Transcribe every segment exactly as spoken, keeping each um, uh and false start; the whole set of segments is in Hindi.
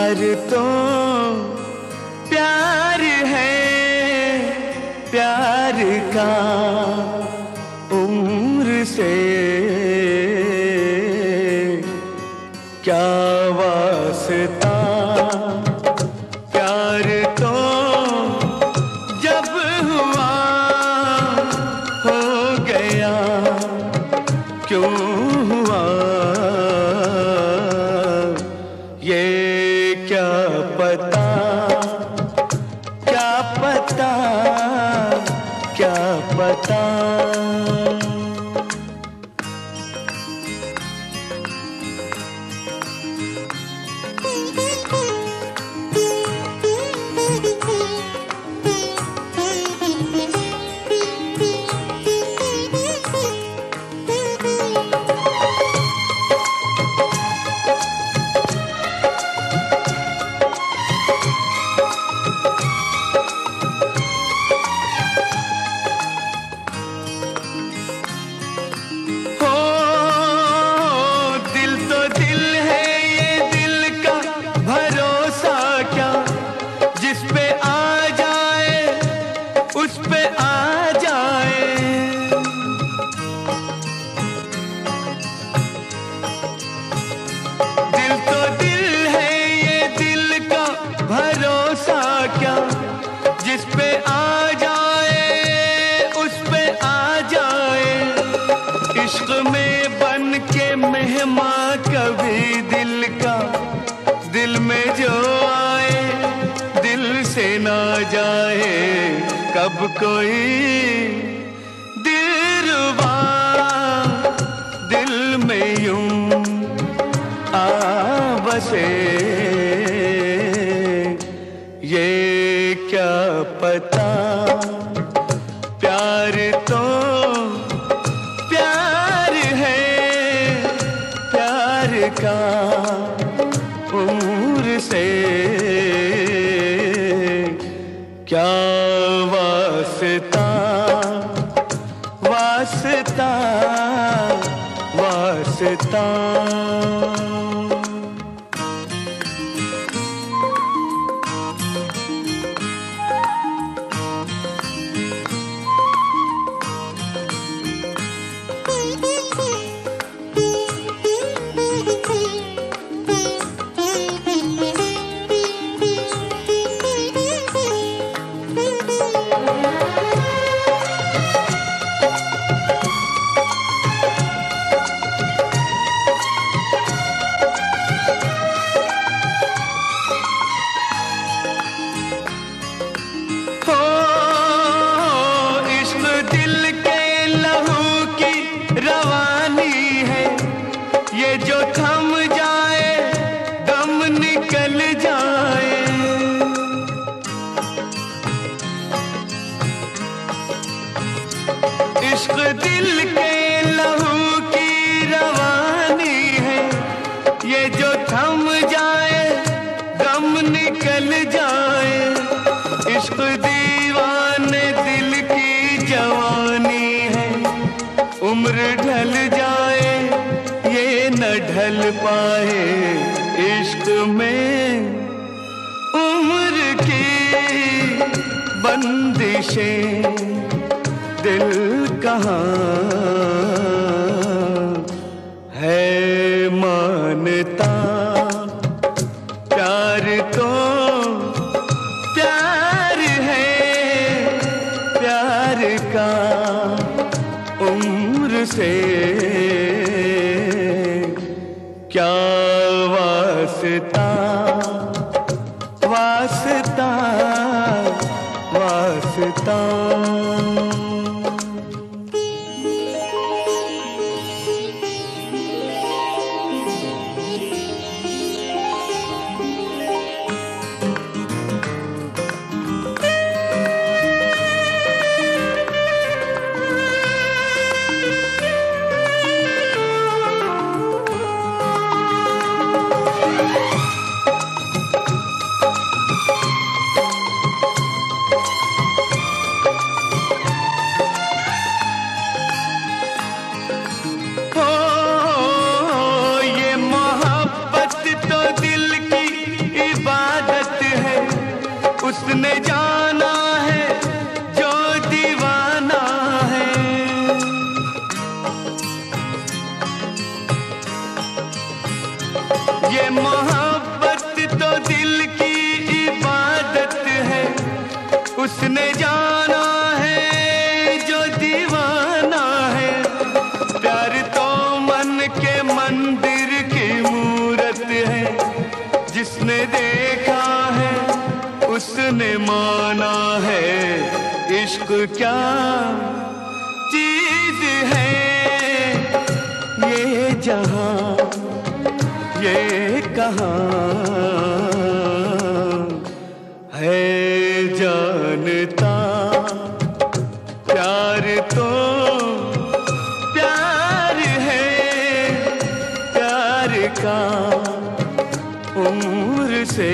प्यार तो प्यार है, प्यार का उम्र से क्या वास्ता। प्यार तो जब हुआ हो गया, क्यों हुआ ये क्या पता, क्या पता, क्या पता। जिस पे आ जाए उस पे आ जाए, इश्क में बन के मेहमान कभी दिल का, दिल में जो आए दिल से ना जाए। कब कोई दिलरुबा दिल में यूं आ बसे, ये क्या पता। प्यार तो प्यार है, प्यार का उम्र से क्या वास्ता, वास्ता, वास्ता। जो थम जाए दम निकल जाए, इश्क दिल के लहू की रवानी है। ये जो थम जाए दम निकल जाए, इश्क दीवाने दिल की जवानी है। उम्र ढल जाए ये न ढल पाए, इश्क में उम्र की बंदिशें दिल कहाँ है मानता। प्यार तो प्यार है, प्यार का उम्र से क्या वास्ता, वास्ता, वास्ता। उसने जाना है जो दीवाना है। ये मोहब्बत तो दिल की इबादत है, उसने जाना है जो दीवाना है। प्यार तो मन के मंदिर की मूरत है, जिसने देखा है उसने माना है। इश्क क्या चीज है, ये जहां ये कहां है जानता। प्यार तो प्यार है, प्यार का उम्र से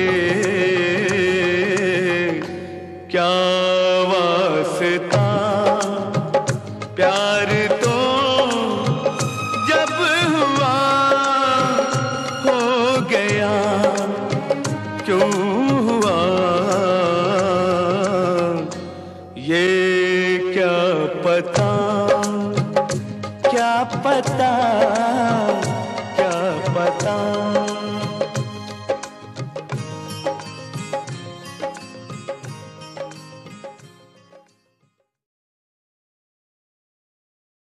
क्या वास्ता। प्यार तो जब हुआ हो गया, क्यों